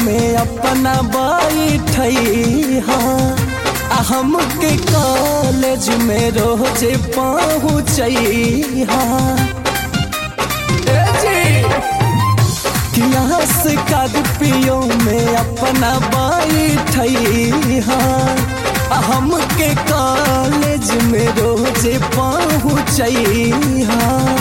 में अपना बैठई हाँ हमके कॉलेज में रोज पहुँचई हाँ क्लास का पियो में अपना बैठई हाँ हमके कॉलेज में रोज पहुँचई हाँ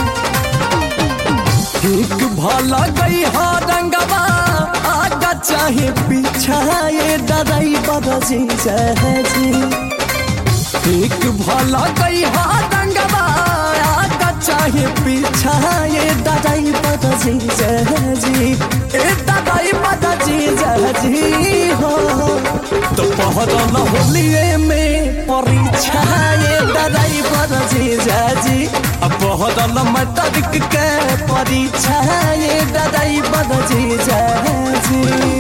एक भला गई हा रंगवा आगा चाहे पीछा ये डराई बरजी जहजी एक भला गई हा रंगवा आगा चाहे पीछा ये डराई बरजी जहजी ए डराई बरजी जहजी हो तो पहरल होलिए में परीक्षा ये डराई बरजी जहजी अब पहरल मैट्रिक के परीक्षा ये डराई बरजी जहजी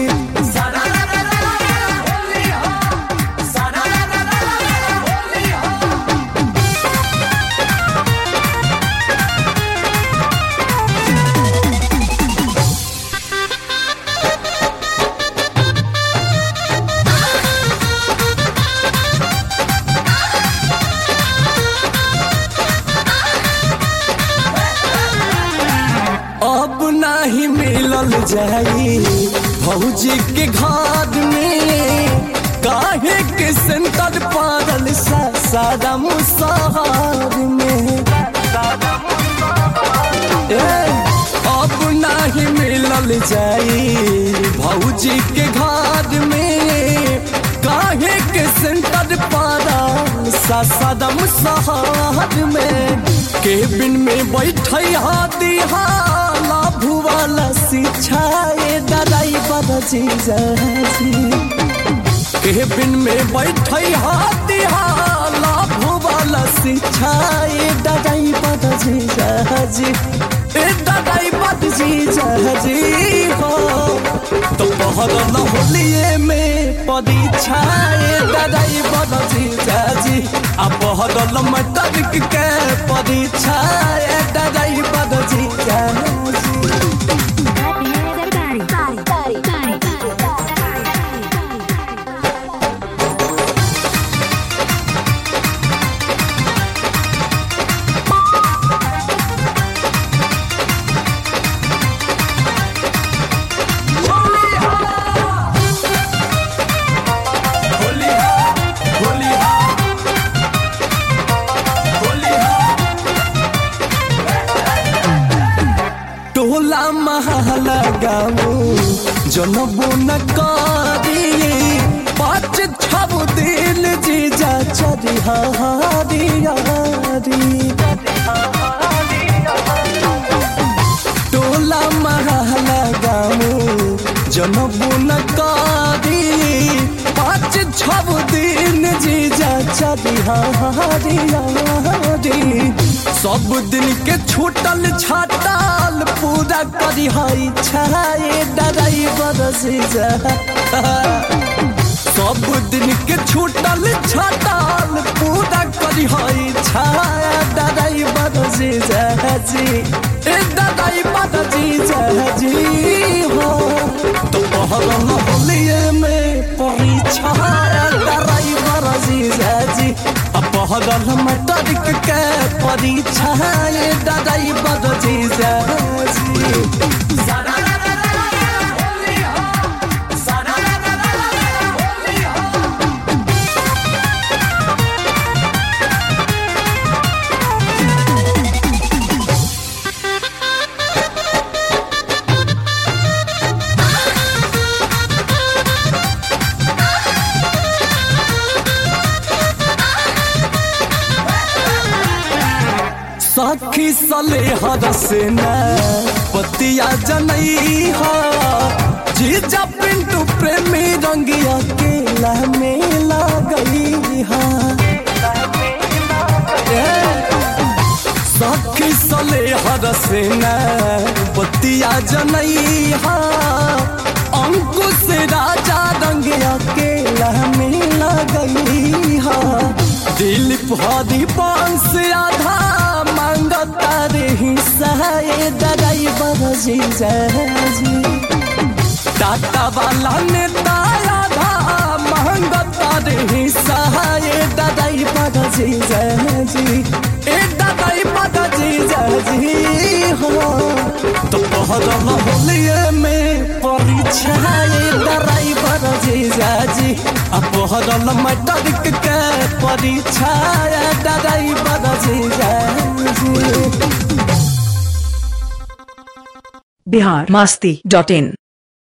नहीं मिलल जाई भौजी के घर में काहे के सेंटर पागल सादा मुसहर में अब नहीं मिलल जाई भौजी के घर में काहे के सेंटर पागल सादा मुसहर में केबिन में बैठई हाथी वाला शिक्षा ये डराई बरजी जहजी केबिन में बैठई हाथी लाभ वाला शिक्षा ये डराई बरजी जहजी ए डराई बरजी जहजी हो तो पहरल होलिए में परीक्षा ये डराई बरजी जहजी आ पहरल मैट्रिक के परीक्षा ये डराई बरजी जहजी टोला महला गाऊ जनबो न करी 5-6 दिन जीजा चरी हारी टोला महला गाऊ जनबो न करी 5-6 दिन जीजा चरी हारी सब दिन के छूटल छाटल पूरा करी हई छाए डराई बरजी सब दिन के छूटल छाटल पूरा करी हई छाए डराई बरजी जहजी ए डराई बरजी जहजी हो तो पहरल होलिए में परीक्षा डराई बरजी जहजी पहरल मैट्रिक के परीक्षा ये डराई बरजी जहजी सखी सले हरसेना पतिया जनई हा जीजा पिंटू प्रेमी रंगिया केला में गई हा सखी सले हरसेना पतिया जनई हा अंकुश राजा रंगिया केला में गई हा दिलीप हरी पांस आधा मांगता रे हिस्सा ये डराई बरजी जहजी टाटा वाला नेता आधा महंगा तारे हिस्सा ये दादाई पद जीजा जी ए दादाई पद जीजा जी हो तो पहरल होलिए में परीक्षा ये दादाई पद जीजा जी आ पहरल मैट्रिक के परीक्षा ये दादाई पद जीजा जी। biharmasti.in